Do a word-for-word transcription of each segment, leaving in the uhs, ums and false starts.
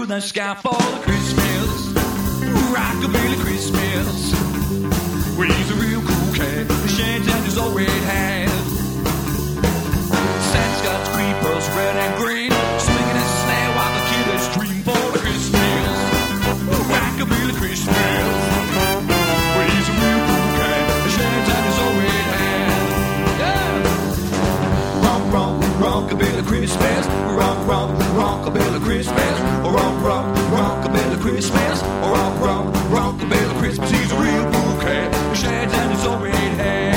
through the sky for Christmas. Rockabilly Christmas. Well, he's a real cool cat. The shades and his old red hat. Santa's got his creepers red and green, swinging his sleigh while the kid is dreaming for Christmas. Rockabilly Christmas. Well, he's a real cool cat. The shades and his old red hat. Yeah. Rock, rock, rockabilly Christmas. Rock, rock, rockabilly Christmas. Rock, rock, rockabilly Christmas. Rock, rock, rockabilly Christmas. He's a real cool cat. The shades and his old red hat.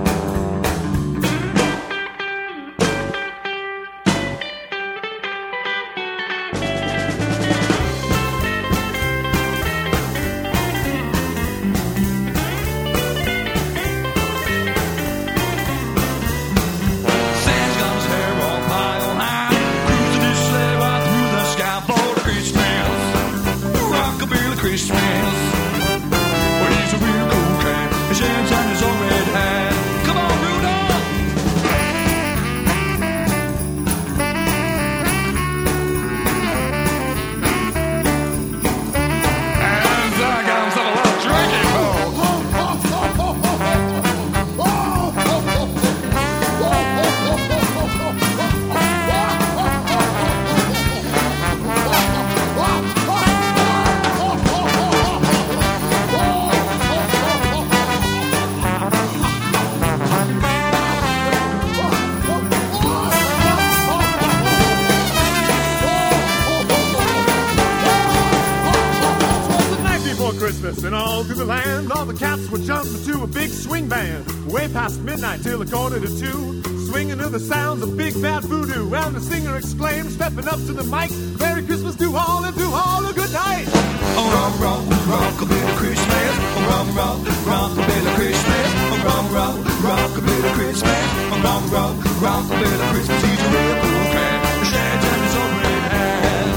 And all through the land, all the cats were jumping to a big swing band. Way past midnight till a quarter to two, swinging to the sounds of big bad voodoo. And the singer exclaimed, stepping up to the mic, Merry Christmas to all and to all a good night. Oh, rock, rock, rockabilly Christmas. Oh, rock, rock, rockabilly Christmas. Oh, rock, rock, rockabilly Christmas. Oh, rock, rock, rockabilly Christmas. He's a real cool cat. The shades and his old red hat.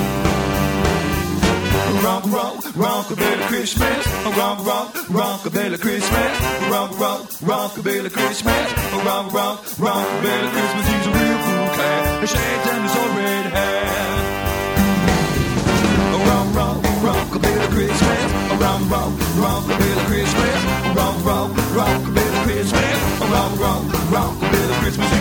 Rock, rock, rockabilly Christmas. Oh, rock, rock, rockabilly Christmas. Rock, rock, rockabilly Christmas. Oh, rock, rock, rockabilly Christmas. He's a real cool cat. The shades and his old red hat. Oh, rock, rock, rockabilly Christmas. Oh, rock, rock, rockabilly Christmas. Oh, rock, rock, rockabilly Christmas. Oh, rock, rock, rockabilly Christmas.